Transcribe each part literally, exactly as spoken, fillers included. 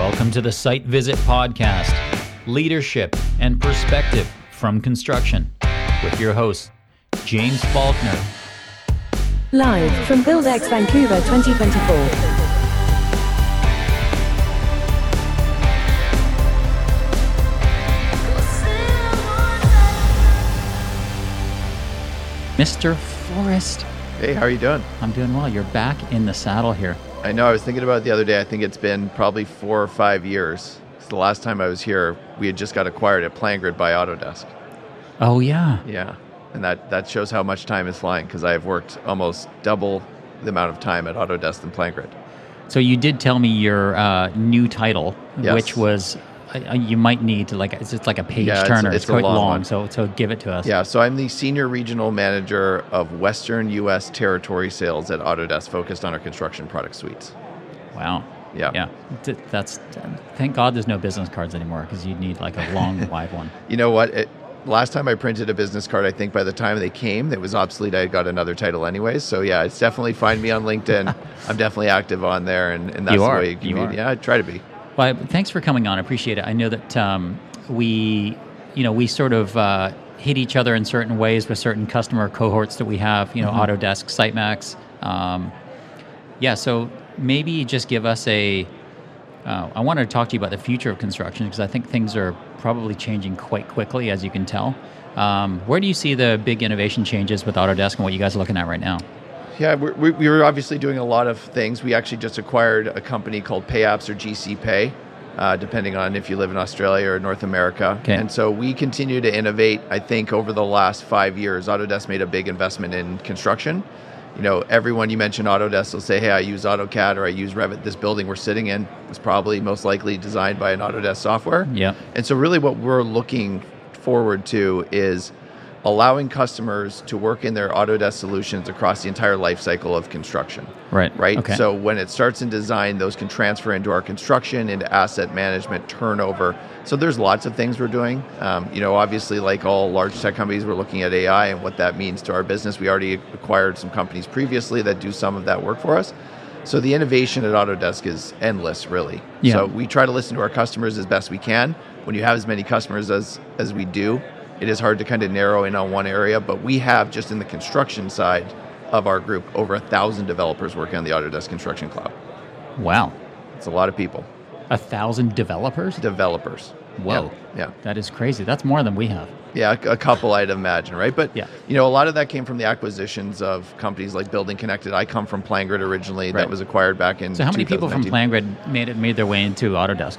Welcome to the Site Visit Podcast, Leadership and Perspective from Construction, with your host, James Faulkner. Live from BuildX Vancouver twenty twenty-four. Mister Forrest. Hey, how are you doing? I'm doing well. You're back in the saddle here. I know, I was thinking about it the other day. I think it's been probably four or five years. It's the last time I was here, we had just got acquired at PlanGrid by Autodesk. Oh, yeah. Yeah, and that, that shows how much time is flying, because I've worked almost double the amount of time at Autodesk than PlanGrid. So you did tell me your uh, new title, Yes. which was, uh, you might need to, like, it's just like a page Yeah, it's- turner. it's a quite long long, one. so so give it to us. Yeah, so I'm the Senior Regional Manager of Western U S Territory Sales at Autodesk, focused on our construction product suites. Wow. Yeah. Yeah. D- That's, thank God there's no business cards anymore, because you'd need like a long, wide one. You know what? It, last time I printed a business card, I think by the time they came, it was obsolete. I had got another title anyways. So yeah, it's definitely find me on LinkedIn. I'm definitely active on there, and, and that's You the are. way you can You meet. are. Yeah, I try to be. Well, thanks for coming on. I appreciate it. I know that um, we, you know, we sort of uh, hit each other in certain ways with certain customer cohorts that we have, you know, Mm-hmm. Autodesk, Sitemax. Um, yeah, so maybe just give us a, uh, I wanted to talk to you about the future of construction, because I think things are probably changing quite quickly, as you can tell. Um, where do you see the big innovation changes with Autodesk and what you guys are looking at right now? Yeah, we're, we we were obviously doing a lot of things. We actually just acquired a company called PayApps, or G C Pay, uh, depending on if you live in Australia or North America. Okay. And so we continue to innovate. I think over the last five years, Autodesk made a big investment in construction. You know, everyone you mention Autodesk will say, hey, I use AutoCAD or I use Revit. This building we're sitting in was probably most likely designed by an Autodesk software. Yeah. And so really what we're looking forward to is allowing customers to work in their Autodesk solutions across the entire life cycle of construction. Right. Right? Okay. So when it starts in design, those can transfer into our construction, into asset management, turnover. So there's lots of things we're doing. Um, you know, obviously, like all large tech companies, we're looking at A I and what that means to our business. We already acquired some companies previously that do some of that work for us. So the innovation at Autodesk is endless, really. Yeah. So we try to listen to our customers as best we can. When you have as many customers as as we do, it is hard to kind of narrow in on one area, but we have, just in the construction side of our group, over a thousand developers working on the Autodesk Construction Cloud. Wow. It's a lot of people. A thousand developers? Developers. Whoa. Yeah. That is crazy. That's more than we have. Yeah, a, a couple I'd imagine, right? But, Yeah. you know, a lot of that came from the acquisitions of companies like Building Connected. I come from PlanGrid originally. Right. That was acquired back in So how many people from two thousand nineteen. PlanGrid made it made their way into Autodesk?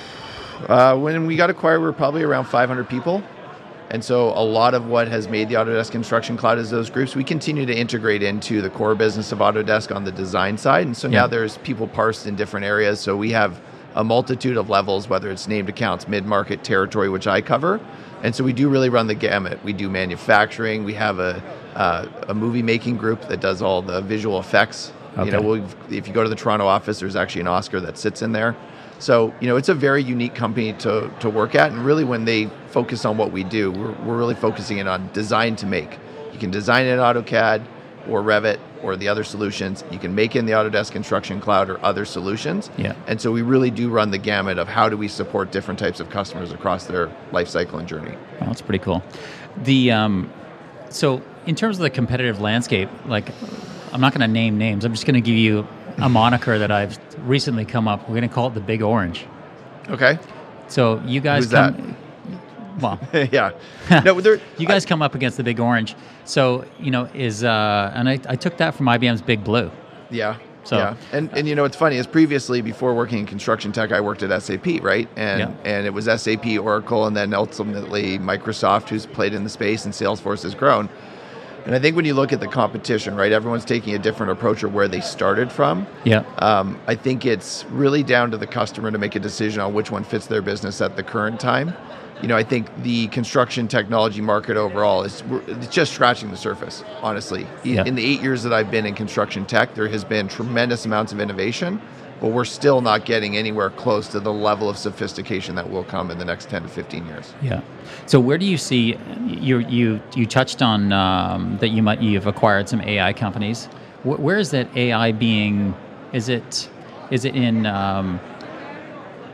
Uh, when we got acquired, we were probably around five hundred people. And so a lot of what has made the Autodesk Construction Cloud is those groups. We continue to integrate into the core business of Autodesk on the design side. And so Yeah. now there's people parsed in different areas. So we have a multitude of levels, whether it's named accounts, mid-market, territory, which I cover. And so we do really run the gamut. We do manufacturing. We have a, uh, a movie making group that does all the visual effects. Okay. You know, we've, if you go to the Toronto office, there's actually an Oscar that sits in there. So, you know, it's a very unique company to, to work at. And really, when they focus on what we do, we're, we're really focusing in on design to make. You can design in AutoCAD or Revit or the other solutions. You can make in the Autodesk Construction Cloud or other solutions. Yeah. And so we really do run the gamut of how do we support different types of customers across their life cycle and journey. Well, that's pretty cool. The um, so in terms of the competitive landscape, like, I'm not going to name names. I'm just going to give you a moniker that I've recently come up. We're going to call it the Big Orange. Okay. So you guys Who's come. Well, Yeah. No, there, you guys come up against the Big Orange. So you know is uh, and I, I took that from I B M's Big Blue. Yeah. So- yeah. And and you know what's funny is previously, before working in construction tech, I worked at S A P, right? And Yeah. and it was S A P, Oracle, and then ultimately Microsoft, who's played in the space, and Salesforce has grown. And I think when you look at the competition, right, everyone's taking a different approach of where they started from. Yeah. Um, I think it's really down to the customer to make a decision on which one fits their business at the current time. You know, I think the construction technology market overall is we're, it's just scratching the surface, honestly. Yeah. In the eight years that I've been in construction tech, there has been tremendous amounts of innovation, but we're still not getting anywhere close to the level of sophistication that will come in the next ten to fifteen years. Yeah. So where do you see you you you touched on um, that you might you've acquired some A I companies. Wh- where is that A I being? Is it is it in um,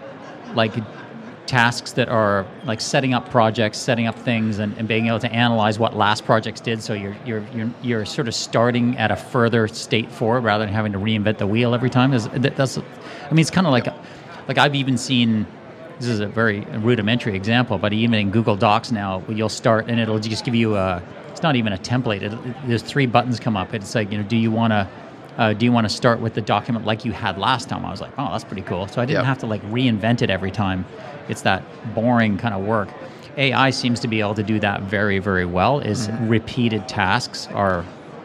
like tasks that are like setting up projects, setting up things, and, and being able to analyze what last projects did. So you're you're you're you're sort of starting at a further state forward rather than having to reinvent the wheel every time. Is that's, I mean, it's kind of like, like I've even seen. This is a very rudimentary example, but even in Google Docs now, you'll start and it'll just give you a. It's not even a template. It, it, there's three buttons come up. It's like, you know, do you want to uh, do you want to start with the document like you had last time? I was like, oh, that's pretty cool. So I didn't yep. have to like reinvent it every time. It's that boring kind of work. A I seems to be able to do that very, very well. Is mm-hmm. repeated tasks are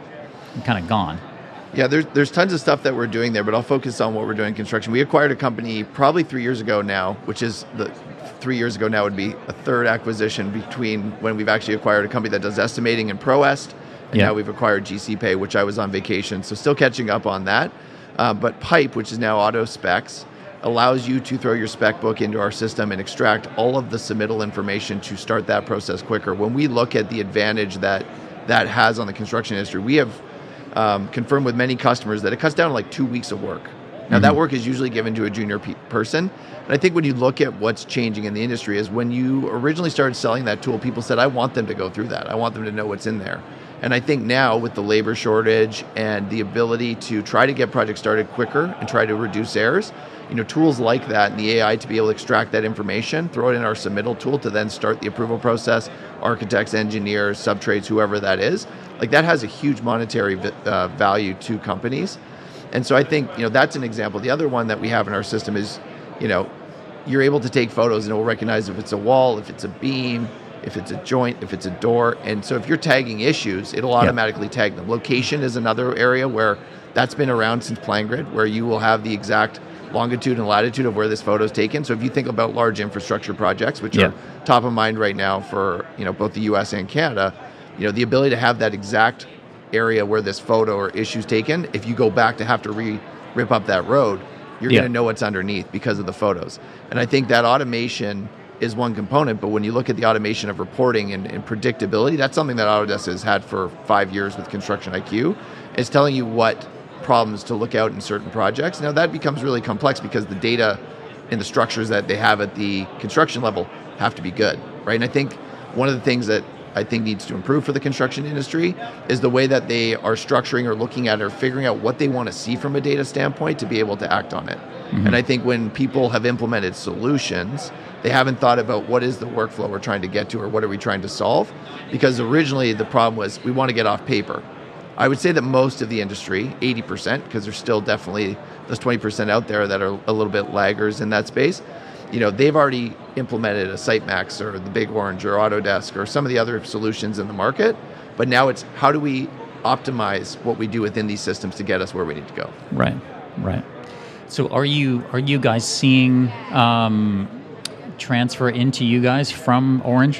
kind of gone. Yeah, there's there's tons of stuff that we're doing there, but I'll focus on what we're doing in construction. We acquired a company probably three years ago now, which is the three years ago now would be a third acquisition between when we've actually acquired a company that does estimating in ProEst, and yeah. now we've acquired G C Pay, which I was on vacation, so still catching up on that. Uh, but Pipe, which is now Auto Specs, allows you to throw your spec book into our system and extract all of the submittal information to start that process quicker. When we look at the advantage that that has on the construction industry, we have um, confirmed with many customers that it cuts down to like two weeks of work. Now, mm-hmm. that work is usually given to a junior pe- person. And I think when you look at what's changing in the industry is when you originally started selling that tool, people said, I want them to go through that. I want them to know what's in there. And I think now with the labor shortage and the ability to try to get projects started quicker and try to reduce errors, you know, tools like that and the A I to be able to extract that information, throw it in our submittal tool to then start the approval process, architects, engineers, subtrades, whoever that is, like that has a huge monetary uh, value to companies. And so I think, you know, that's an example. The other one that we have in our system is, you know, you're able to take photos and it will recognize if it's a wall, if it's a beam, if it's a joint, if it's a door. And so if you're tagging issues, it'll automatically yep. tag them. Location is another area where that's been around since PlanGrid, where you will have the exact longitude and latitude of where this photo is taken. So if you think about large infrastructure projects, which yep. are top of mind right now for, you know, both the U S and Canada, you know, the ability to have that exact area where this photo or issue is taken, if you go back to have to re rip up that road, you're yeah. going to know what's underneath because of the photos. And I think that automation is one component, but when you look at the automation of reporting and, and predictability, that's something that Autodesk has had for five years with Construction I Q. It's telling you what problems to look out in certain projects. Now that becomes really complex because the data and the structures that they have at the construction level have to be good, right? And I think one of the things that I think needs to improve for the construction industry is the way that they are structuring or looking at or figuring out what they want to see from a data standpoint to be able to act on it. Mm-hmm. And I think when people have implemented solutions, they haven't thought about what is the workflow we're trying to get to or what are we trying to solve? Because originally the problem was we want to get off paper. I would say that most of the industry, eighty percent, because there's still definitely those twenty percent out there that are a little bit laggers in that space, you know, they've already implemented a Sitemax or the Big Orange or Autodesk or some of the other solutions in the market. But now it's how do we optimize what we do within these systems to get us where we need to go? Right, right. So are you are you guys seeing um, transfer into you guys from Orange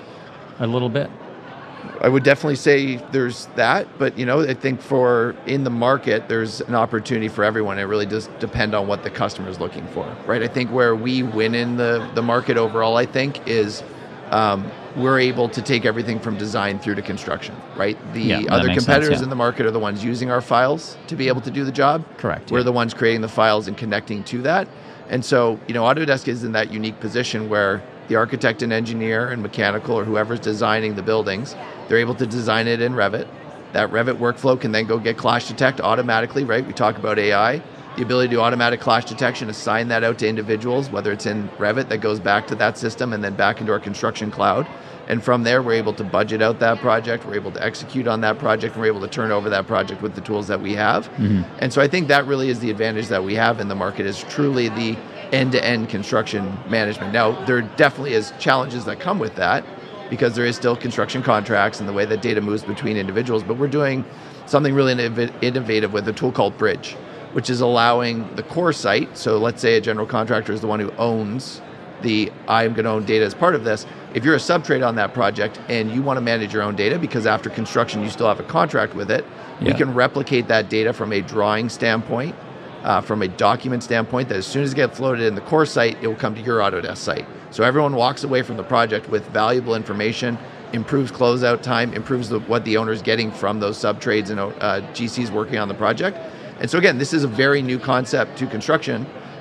a little bit? I would definitely say there's that, but you know, I think for in the market, there's an opportunity for everyone. It really does depend on what the customer is looking for, right? I think where we win in the, the market overall, I think, is um, we're able to take everything from design through to construction, right? The yeah, other competitors sense, yeah. in the market are the ones using our files to be able to do the job. Correct. We're yeah. the ones creating the files and connecting to that. And so, you know, Autodesk is in that unique position where the architect and engineer and mechanical or whoever's designing the buildings, they're able to design it in Revit. That Revit workflow can then go get clash detect automatically, right? We talk about A I. The ability to do automatic clash detection, assign that out to individuals, whether it's in Revit that goes back to that system and then back into our construction cloud. And from there, we're able to budget out that project. We're able to execute on that project. And we're able to turn over that project with the tools that we have. Mm-hmm. And so I think that really is the advantage that we have in the market is truly the end-to-end construction management. Now, there definitely is challenges that come with that because there is still construction contracts and the way that data moves between individuals, but we're doing something really innovative with a tool called Bridge, which is allowing the core site, so let's say a general contractor is the one who owns the, I'm going to own data as part of this. If you're a subtrade on that project and you want to manage your own data because after construction you still have a contract with it, yeah. we can replicate that data from a drawing standpoint, uh, from a document standpoint, that as soon as it gets loaded in the core site, it will come to your Autodesk site. So everyone walks away from the project with valuable information, improves closeout time, improves the, what the owner is getting from thos subtrades and uh, G Cs working on the project. And so again, this is a very new concept to construction.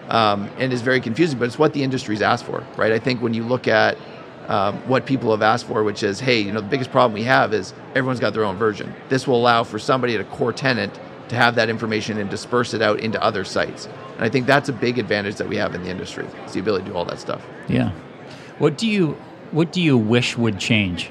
um, and is very confusing, but it's what the industry's asked for, right? I think when you look at um, what people have asked for, which is, hey, you know, the biggest problem we have is everyone's got their own version. This will allow for somebody at a core tenant to have that information and disperse it out into other sites. And I think that's a big advantage that we have in the industry. It's the ability to do all that stuff. Yeah. What do you what do you wish would change?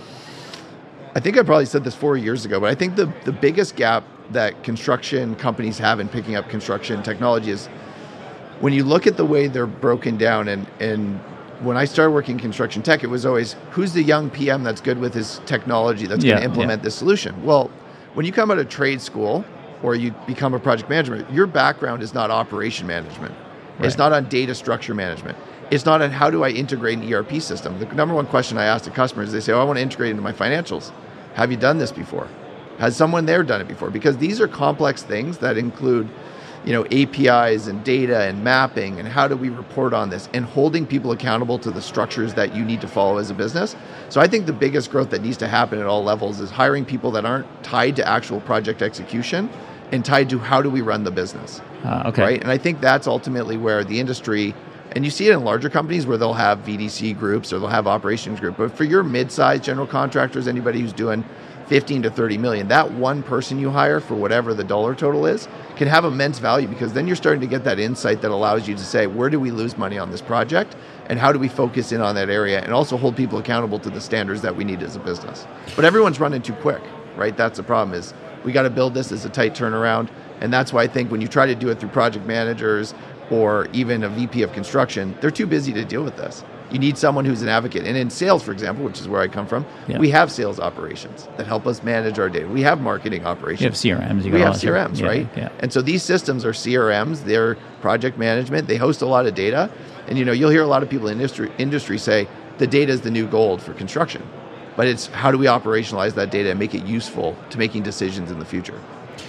I think I probably said this four years ago, but I think the, the biggest gap that construction companies have in picking up construction technology is when you look at the way they're broken down, and, and when I started working in construction tech, it was always, who's the young P M that's good with his technology that's Yeah, going to implement yeah. this solution? Well, when you come out of trade school or you become a project manager, your background is not operation management. Right. It's not on data structure management. It's not on how do I integrate an E R P system. The number one question I ask the customers, they say, oh, I want to integrate into my financials. Have you done this before? Has someone there done it before? Because these are complex things that include, you know, A P Is and data and mapping and how do we report on this and holding people accountable to the structures that you need to follow as a business. So I think the biggest growth that needs to happen at all levels is hiring people that aren't tied to actual project execution and tied to how do we run the business. Uh, okay. Right? And I think that's ultimately where the industry, and you see it in larger companies where they'll have V D C groups or they'll have operations group. But for your mid-sized general contractors, anybody who's doing fifteen to thirty million, that one person you hire for whatever the dollar total is can have immense value, because then you're starting to get that insight that allows you to say, where do we lose money on this project and how do we focus in on that area and also hold people accountable to the standards that we need as a business. But everyone's running too quick, right? That's the problem, is we got to build this as a tight turnaround. And that's why I think when you try to do it through project managers or even a V P of construction, they're too busy to deal with this. You need someone who's an advocate. And in sales, for example, which is where I come from, Yeah. we have sales operations that help us manage our data. We have marketing operations. You have C R Ms. You we got have all C R Ms, that. Yeah, right? Yeah. And so these systems are C R Ms, they're project management, they host a lot of data. And you know, you'll hear a lot of people in industry, industry say the data is the new gold for construction. But it's how do we operationalize that data and make it useful to making decisions in the future?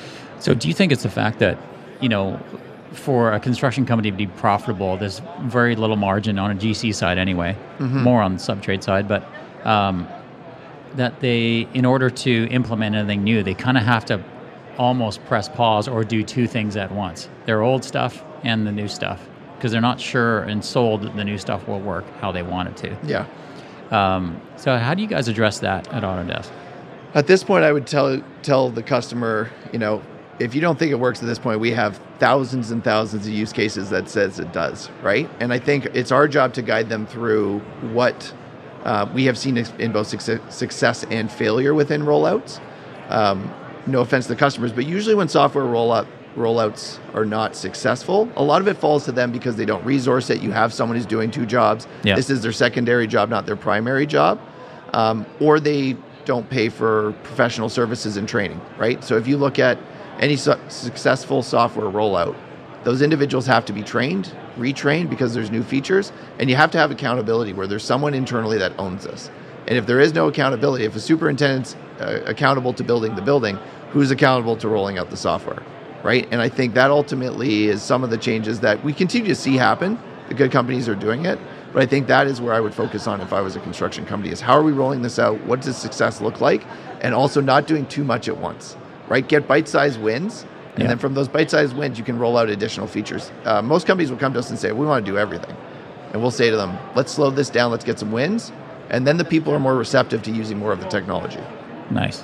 So do you think it's the fact that, you know, for a construction company to be profitable, there's very little margin on a G C side anyway, Mm-hmm. more on the subtrade side, but um, that they, in order to implement anything new, they kind of have to almost press pause or do two things at once, their old stuff and the new stuff, because they're not sure and sold that the new stuff will work how they want it to. Yeah. Um, so how do you guys address that at Autodesk? At this point, I would tell tell the customer, you know, if you don't think it works at this point, we have thousands and thousands of use cases that says it does, right? And I think it's our job to guide them through what uh, we have seen in both success, success and failure within rollouts. Um, no offense to the customers, but usually when software rollout rollouts are not successful, a lot of it falls to them because they don't resource it. You have someone who's doing two jobs. Yeah. This is their secondary job, not their primary job. Um, or they don't pay for professional services and training, right? So if you look at any su- successful software rollout, those individuals have to be trained, retrained, because there's new features, and you have to have accountability where there's someone internally that owns this. And if there is no accountability, if a superintendent's uh, accountable to building the building, who's accountable to rolling out the software, right? And I think that ultimately is some of the changes that we continue to see happen. The good companies are doing it, but I think that is where I would focus on if I was a construction company, is how are we rolling this out? What does success look like? And also not doing too much at once. Right, get bite-sized wins, and Yeah. then from those bite-sized wins, you can roll out additional features. Uh, most companies will come to us and say, we want to do everything. And we'll say to them, let's slow this down, let's get some wins, and then the people are more receptive to using more of the technology. Nice.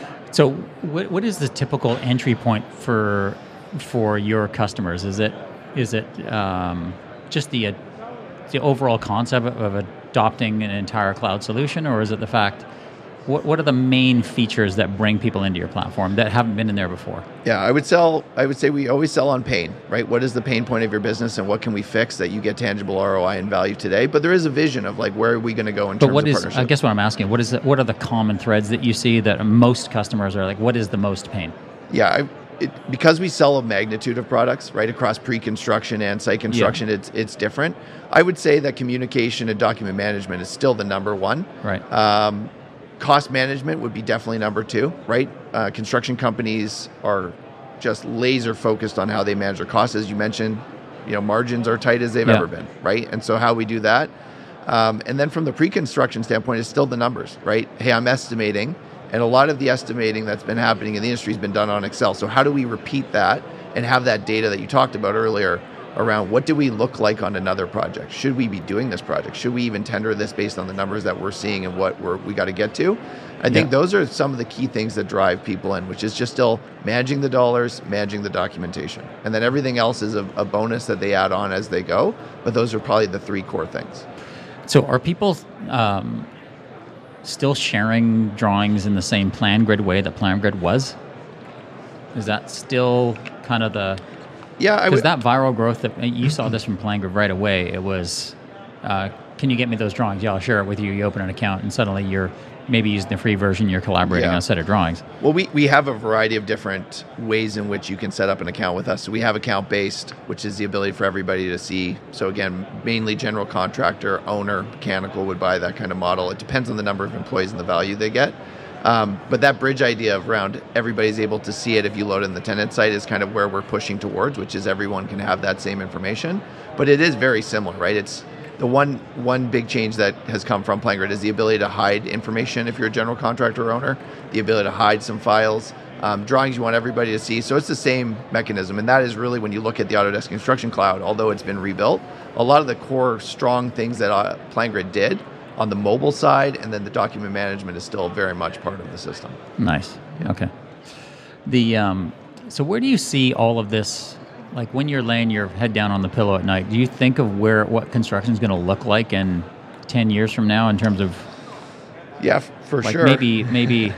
So what what is the typical entry point for for your customers? Is it is it um, just the uh, the overall concept of adopting an entire cloud solution, or is it the fact, what what are the main features that bring people into your platform that haven't been in there before? Yeah, I would sell. I would say we always sell on pain, right? What is the pain point of your business, and what can we fix that you get tangible R O I and value today? But there is a vision of like, where are we going to go in But terms what of is, partnership? I guess what I'm asking, what is the, what are the common threads that you see that most customers are like, what is the most pain? Yeah, I, it, because we sell a magnitude of products, right, across pre-construction and site construction, Yeah. it's it's different. I would say that communication and document management is still the number one. Right. Um, cost management would be definitely number two, right? Uh, construction companies are just laser focused on how they manage their costs. As you mentioned, you know, margins are tight as they've Yeah. ever been, right? And so how we do that. Um, and then from the pre-construction standpoint, it's still the numbers, right? Hey, I'm estimating. And a lot of the estimating that's been happening in the industry has been done on Excel. So how do we repeat that and have that data that you talked about earlier around what do we look like on another project? Should we be doing this project? Should we even tender this based on the numbers that we're seeing and what we're, we got to get to? I think yeah. those are some of the key things that drive people in, which is just still managing the dollars, managing the documentation. And then everything else is a, a bonus that they add on as they go. But those are probably the three core things. So are people um, still sharing drawings in the same PlanGrid way that PlanGrid was? Is that still kind of the... Yeah, I Because would... that viral growth, that you saw this from PlanGrid right away, it was, uh, can you get me those drawings? Yeah, I'll share it with you. You open an account and suddenly you're maybe using the free version, you're collaborating Yeah. on a set of drawings. Well, we, we have a variety of different ways in which you can set up an account with us. So we have account-based, which is the ability for everybody to see. So again, mainly general contractor, owner, mechanical would buy that kind of model. It depends on the number of employees and the value they get. Um, but that bridge idea of around everybody's able to see it if you load in the tenant site is kind of where we're pushing towards, which is everyone can have that same information. But it is very similar, right? It's the one one big change that has come from PlanGrid is the ability to hide information if you're a general contractor or owner, the ability to hide some files, um, drawings you want everybody to see. So it's the same mechanism. And that is really when you look at the Autodesk Construction Cloud, although it's been rebuilt, a lot of the core strong things that uh, PlanGrid did on the mobile side, and then the document management is still very much part of the system. Nice. Yeah. Okay. The um, so where do you see all of this? Like when you're laying your head down on the pillow at night, do you think of where what construction is going to look like in ten years from now in terms of? Yeah, f- for like sure. Maybe maybe.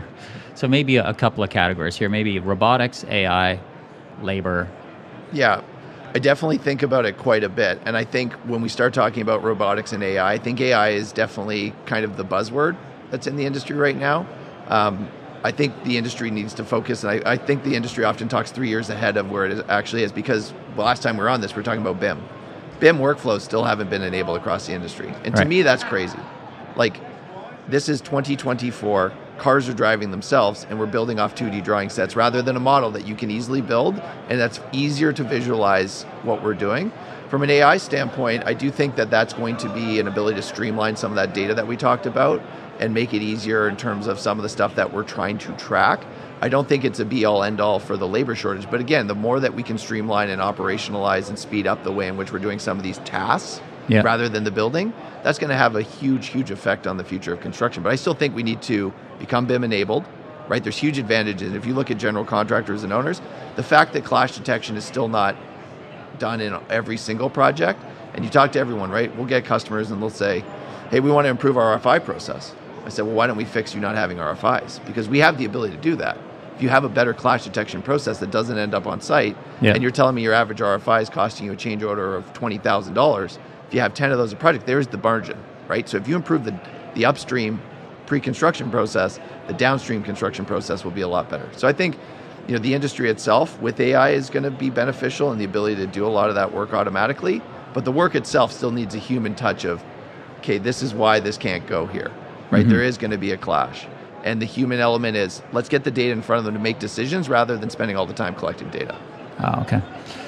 So maybe a, a couple of categories here. Maybe robotics, A I, labor. Yeah. I definitely think about it quite a bit. And I think when we start talking about robotics and A I, I think A I is definitely kind of the buzzword that's in the industry right now. Um, I think the industry needs to focus, and I, I think the industry often talks three years ahead of where it is, actually is, because the last time we were on this, we were talking about B I M. B I M workflows still haven't been enabled across the industry. And to Right. me, that's crazy. Like, this is twenty twenty-four, cars are driving themselves, and we're building off two D drawing sets rather than a model that you can easily build, and that's easier to visualize what we're doing. From an A I standpoint, I do think that that's going to be an ability to streamline some of that data that we talked about and make it easier in terms of some of the stuff that we're trying to track. I don't think it's a be-all, end-all for the labor shortage, but again, the more that we can streamline and operationalize and speed up the way in which we're doing some of these tasks, Yeah. rather than the building, that's going to have a huge, huge effect on the future of construction. But I still think we need to become B I M enabled, right? There's huge advantages. If you look at general contractors and owners, the fact that clash detection is still not done in every single project, and you talk to everyone, right? We'll get customers and they'll say, hey, we want to improve our R F I process. I said, well, why don't we fix you not having R F Is? Because we have the ability to do that. If you have a better clash detection process that doesn't end up on site, Yeah. and you're telling me your average R F I is costing you a change order of twenty thousand dollars, if you have ten of those a project, there's the margin, right? So if you improve the, the upstream pre-construction process, the downstream construction process will be a lot better. So I think, you know, the industry itself with A I is going to be beneficial in the ability to do a lot of that work automatically, but the work itself still needs a human touch of, okay, this is why this can't go here, right? Mm-hmm. There is going to be a clash. And the human element is, let's get the data in front of them to make decisions rather than spending all the time collecting data. Oh, okay.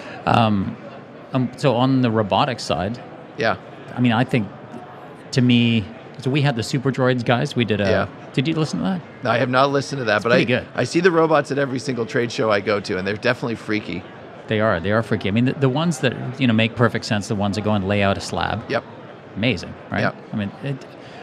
Um, um, so on the robotics side, Yeah. I mean, I think to me, so we had the Super Droids guys. We did a. Yeah. Did you listen to that? No, I have not listened to that, but I, pretty good. I see the robots at every single trade show I go to, and they're definitely freaky. They are. They are freaky. I mean, the, the ones that you know make perfect sense. The ones that go and lay out a slab. Yep. Amazing, right? Yep. I mean, it,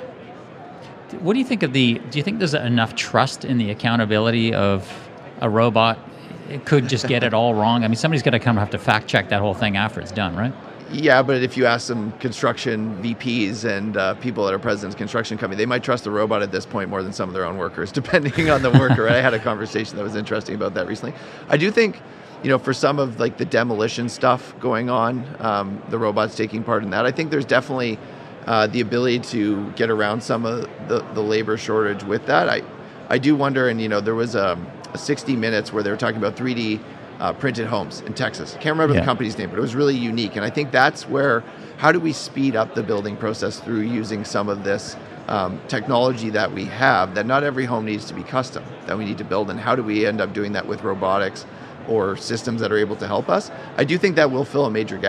what do you think of the? Do you think there's enough trust in the accountability of a robot? It could just get it all wrong. I mean, somebody's got to kind of have to fact check that whole thing after it's done, right? Yeah, but if you ask some construction V Ps and uh, people that are presidents of construction company, they might trust the robot at this point more than some of their own workers, depending on the worker. I had a conversation that was interesting about that recently. I do think, you know, for some of like the demolition stuff going on, um, the robots taking part in that, I think there's definitely uh, the ability to get around some of the, the labor shortage with that. I, I do wonder, and you know, there was a, a sixty minutes where they were talking about three D Uh, printed homes in Texas. I can't remember Yeah. the company's name, but it was really unique. And I think that's where, how do we speed up the building process through using some of this um, technology that we have, that not every home needs to be custom, that we need to build, and how do we end up doing that with robotics or systems that are able to help us? I do think that will fill a major gap.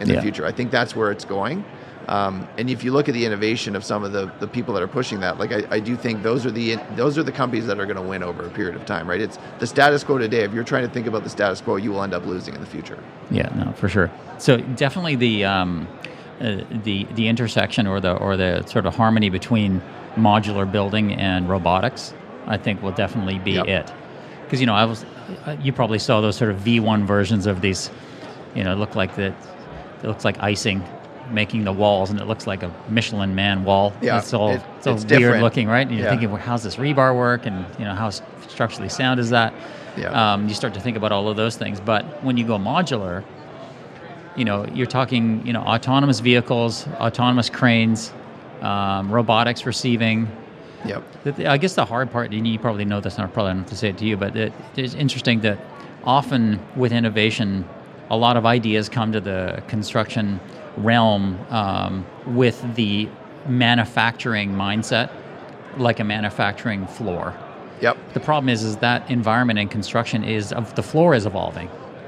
in the Yeah. future. I think that's where it's going. Um, and if you look at the innovation of some of the, the people that are pushing that, like I, I do think those are the those are the companies that are going to win over a period of time, right? It's the status quo today. If you're trying to think about the status quo, you will end up losing in the future. Yeah, no, for sure. So definitely the um, uh, the the intersection or the or the sort of harmony between modular building and robotics, I think will definitely be Yep. it. Because you know, I was uh, you probably saw those sort of V one versions of these. You know, look like that. It looks like icing, making the walls, and it looks like a Michelin Man wall. Yeah, it's all it- it's all it's weird different. looking, right? And you're Yeah. thinking, well, how's this rebar work, and you know, how s- structurally sound is that? Yeah. Um, you start to think about all of those things. But when you go modular, you know, you're talking, you know, autonomous vehicles, autonomous cranes, um, robotics receiving. Yep. The- the- I guess the hard part, and you probably know this, and I probably don't have to say it to you, but it, it's interesting that often with innovation, a lot of ideas come to the construction realm um, with the manufacturing mindset, like a manufacturing floor. Yep. The problem is, is that environment in construction is of the floor is evolving,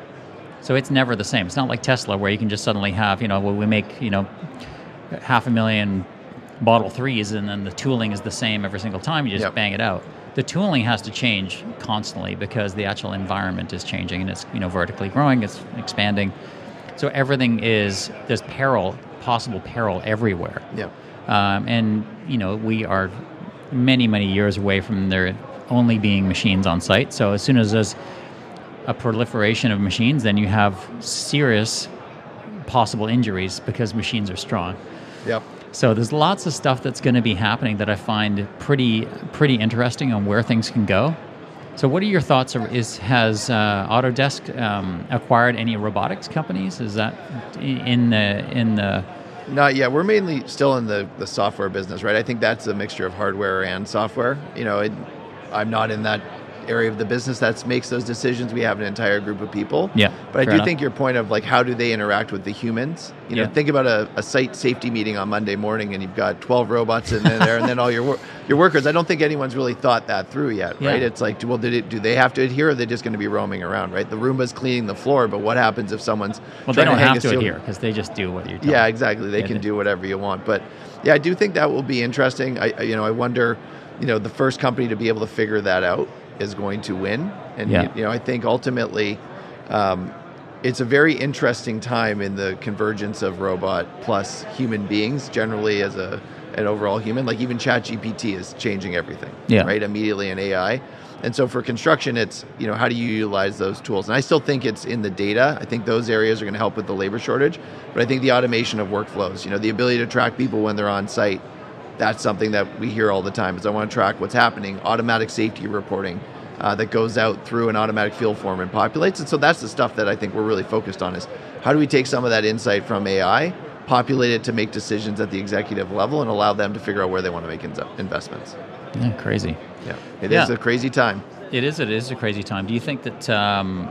so it's never the same. It's not like Tesla where you can just suddenly have, you know, well, we make, you know, half a million Model threes, and then the tooling is the same every single time. You just Yep. bang it out. The tooling has to change constantly because the actual environment is changing, and it's, you know, vertically growing, it's expanding. So everything is, there's peril, possible peril everywhere. Yep. Um, and, you know, we are many, many years away from there only being machines on site. So as soon as there's a proliferation of machines, then you have serious possible injuries because machines are strong. Yep. So there's lots of stuff that's going to be happening that I find pretty pretty interesting on where things can go. So what are your thoughts? Is has uh, Autodesk um, acquired any robotics companies? Is that in the in the Not yet. We're mainly still in the, the software business, right? I think that's a mixture of hardware and software. You know, it, I'm not in that area of the business that makes those decisions. We have an entire group of people. Yeah, But I fair do enough. think your point of like, how do they interact with the humans? You know, Yeah. think about a, a site safety meeting on Monday morning and you've got twelve robots in there and then all your wor- your workers. I don't think anyone's really thought that through yet, right? Yeah. It's like, well, did it, do they have to adhere or are they just going to be roaming around, right? The Roomba's cleaning the floor, but what happens if someone's well, they trying don't hang have a to ceiling- adhere because they just do what you're telling Yeah, them. exactly. They Yeah, can they- do whatever you want. But yeah, I do think that will be interesting. I, I- you know, I wonder, you know, the first company to be able to figure that out is going to win. And, Yeah. you, you know, I think ultimately um, it's a very interesting time in the convergence of robot plus human beings generally as a an overall human. Like even ChatGPT is changing everything, Yeah. right? Immediately in A I. And so for construction, it's, you know, how do you utilize those tools? And I still think it's in the data. I think those areas are going to help with the labor shortage. But I think the automation of workflows, you know, the ability to track people when they're on site, that's something that we hear all the time is I want to track what's happening. Automatic safety reporting uh, that goes out through an automatic field form and populates. And so that's the stuff that I think we're really focused on is how do we take some of that insight from A I, populate it to make decisions at the executive level and allow them to figure out where they want to make in- investments. Yeah, crazy. Yeah, it is Yeah. a crazy time. It is. It is a crazy time. Do you think that um,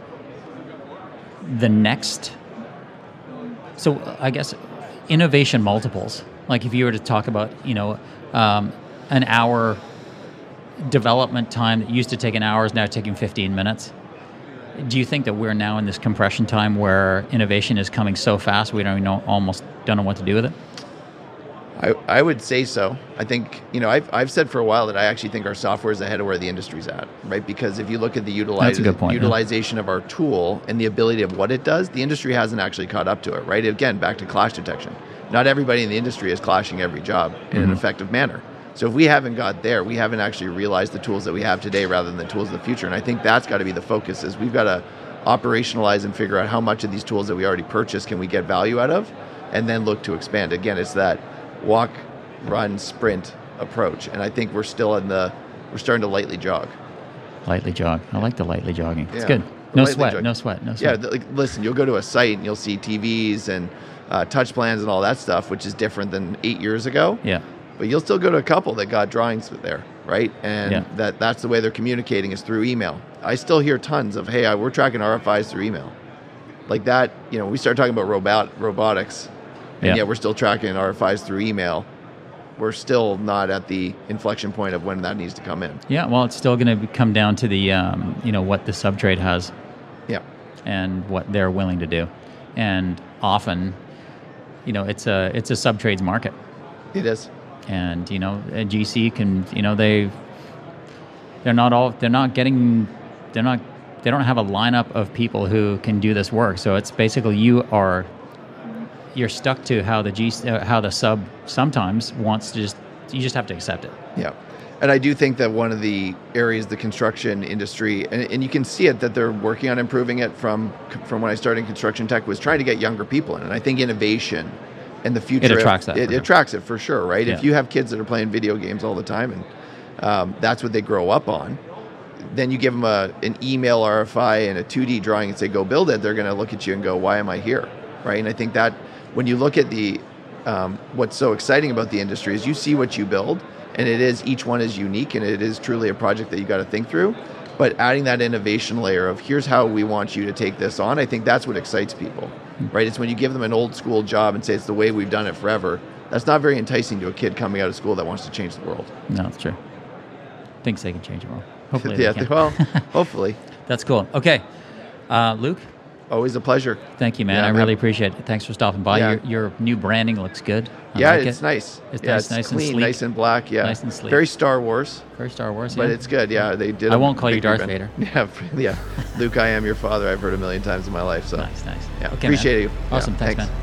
the next? So I guess innovation multiples. Like if you were to talk about, you know, um, an hour development time that used to take an hour is now taking fifteen minutes. Do you think that we're now in this compression time where innovation is coming so fast we don't even know, almost don't know what to do with it? I, I would say so. I think, you know, I've, I've said for a while that I actually think our software is ahead of where the industry's at, right? Because if you look at the utilize, That's a good point, yeah. utilization of our tool and the ability of what it does, the industry hasn't actually caught up to it, right? Again, back to clash detection. Not everybody in the industry is clashing every job in an Mhm. effective manner. So if we haven't got there, we haven't actually realized the tools that we have today rather than the tools of the future. And I think that's got to be the focus is we've got to operationalize and figure out how much of these tools that we already purchased can we get value out of and then look to expand. Again, it's that walk, run, sprint approach. And I think we're still in the, we're starting to lightly jog. Lightly jog. I like the lightly jogging. It's Yeah. good. No Lightly sweat. jog. No sweat. No Yeah, sweat. th- like, listen, you'll go to a site and you'll see T Vs and uh, touch plans and all that stuff, which is different than eight years ago. Yeah. But you'll still go to a couple that got drawings there, right? And Yeah. that that's the way they're communicating is through email. I still hear tons of, hey, I, we're tracking R F Is through email. Like that, you know, we start talking about robot robotics, and Yeah. yet we're still tracking R F Is through email. We're still not at the inflection point of when that needs to come in. Yeah. Well, it's still going to come down to the, um, you know, what the subtrade has Yeah. and what they're willing to do. and often, you know, it's a it's a sub-trades market. It is. And, you know, a G C can, you know, they, they're not all, they're not getting, they're not, they don't have a lineup of people who can do this work. So it's basically you are, you're stuck to how the G, uh, how the sub sometimes wants to just, you just have to accept it. Yeah. And I do think that one of the areas, the construction industry, and, and you can see it, that they're working on improving it from, from when I started in construction tech, was trying to get younger people in. And I think innovation and the future, it attracts that. It, it attracts it for sure, right? Yeah. If you have kids that are playing video games all the time and um, that's what they grow up on, then you give them a, an email R F I and a two D drawing and say, go build it, they're going to look at you and go, why am I here, right? And I think that when you look at the, um, what's so exciting about the industry is you see what you build, and it is, each one is unique, and it is truly a project that you got to think through. But adding that innovation layer of here's how we want you to take this on, I think that's what excites people, right? It's when you give them an old school job and say it's the way we've done it forever. That's not very enticing to a kid coming out of school that wants to change the world. No, it's true. Thinks they can change the world. Hopefully yeah, they can. Well, hopefully. That's cool. Okay. Uh, Luke, always a pleasure. Thank you, man. Yeah, I I'm really happy. appreciate it. Thanks for stopping by. Yeah. Your, your new branding looks good. I yeah, like it's it. nice. It's yeah, nice, it's nice and clean, sleek. nice and black. Yeah, Nice and sleek. Very Star Wars, Very Star Wars, but yeah. it's good. Yeah, they did. I a won't call you big Darth rebrand. Vader. Yeah, yeah. Luke, I am your father. I've heard a million times in my life. So Nice, nice. yeah, Okay, appreciate man. you. Awesome. Yeah, thanks, thanks. man.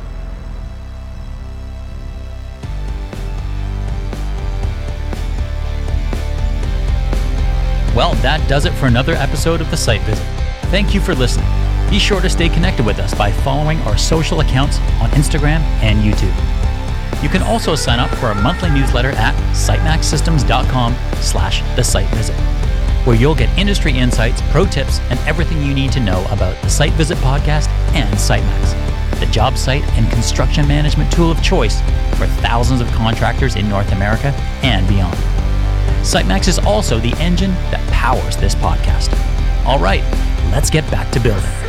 Well, that does it for another episode of The Site Visit. Thank you for listening. Be sure to stay connected with us by following our social accounts on Instagram and YouTube. You can also sign up for our monthly newsletter at sitemaxsystems.com slash the site visit, where you'll get industry insights, pro tips, and everything you need to know about the Site Visit podcast and SiteMax, the job site and construction management tool of choice for thousands of contractors in North America and beyond. SiteMax is also the engine that powers this podcast. All right, let's get back to building.